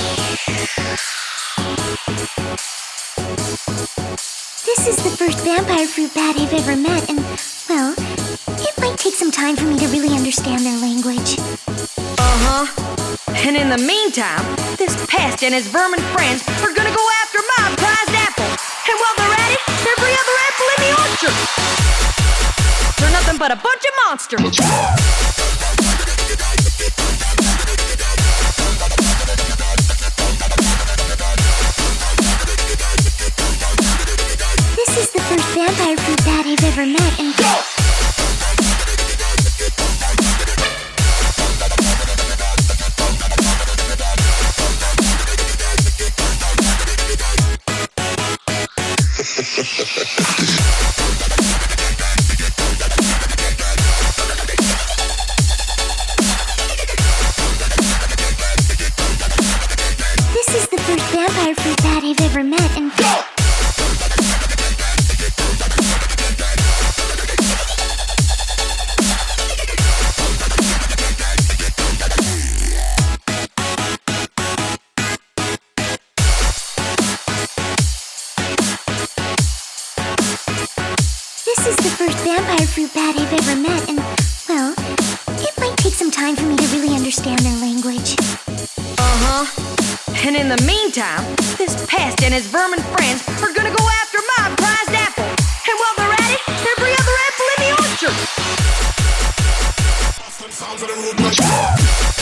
This is the first vampire fruit bat I've ever met, and, well, it might take some time for me to really understand their language. And in the meantime, this pest and his vermin friends are gonna go after my prized apple. And while they're at it, every other apple in the orchard. They're nothing but a bunch of monsters. This is the first vampire fruit bat I've ever met, and... This is the first vampire fruit bat I've ever met, and... This is the first vampire fruit bat I've ever met, and, well, it might take some time for me to really understand their language. And in the meantime, this pest and his vermin friends are gonna go after my prized apple. And while they're at it, every other apple in the orchard.